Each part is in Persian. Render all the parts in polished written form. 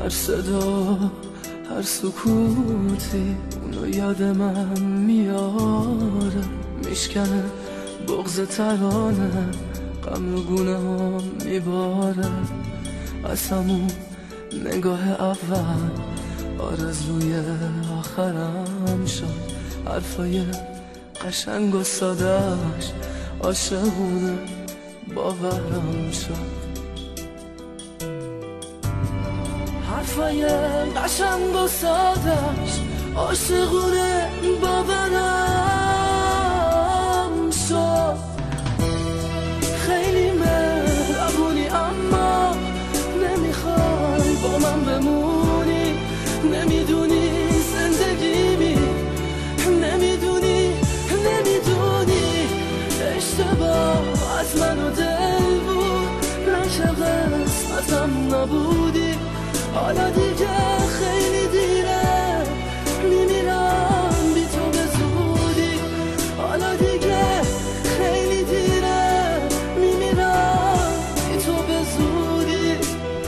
هر صدا هر سکوتی اونو یاد من میاره، میشکنه بغض ترانه، غم رو گونه ها میباره. از همون نگاه اول آرزوی آخرم شد، حرفای قشنگ و سادهش عاشقونه باورم شد. حرفای قشنگ و سادهش عاشقونه باورم شد. خیلی مهربونی اما نمیخوای با من بمونی، نمیدونی زندگیمی، نمیدونی اشتباه از من و دل بود، نه که قسمتم نبودی. حالا دیگه خیلی دیره، میمیرم بی تو به زودی. حالا دیگه خیلی دیره، میمیرم بی تو به زودی.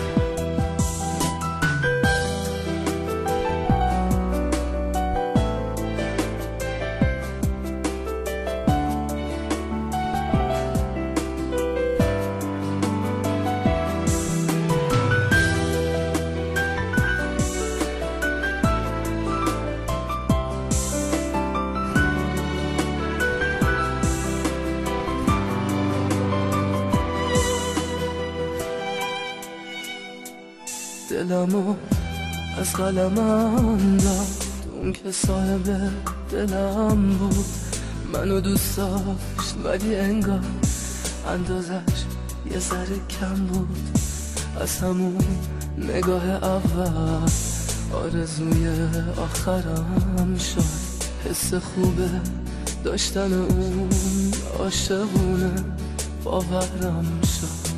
دلمو از قلم انداخت اون که صاحب دلم بود، منو دوست داشت ولی انگار اندازش یه ذره کم بود. از همون نگاه اول آرزوی آخرم شد، حس خوبه داشتن اون عاشقونه باورم شد.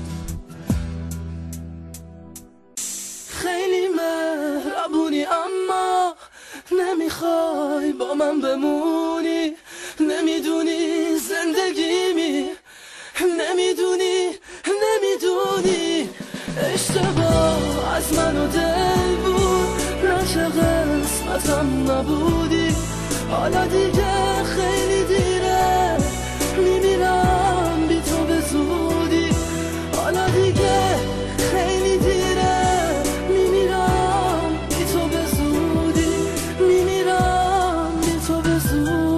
خیلی مهربونی اما نمیخوای با من بمونی، نمیدونی زندگیمی، نمیدونی اشتباه از من و دل بود، نه چه قسمتم نبودی. حالا دیگه خیلی دیره، میمیرم بی تو به زودی. حالا دیگه خیلی دیره، میمیرم بی تو به زودی، میمیرم بی تو به زودی.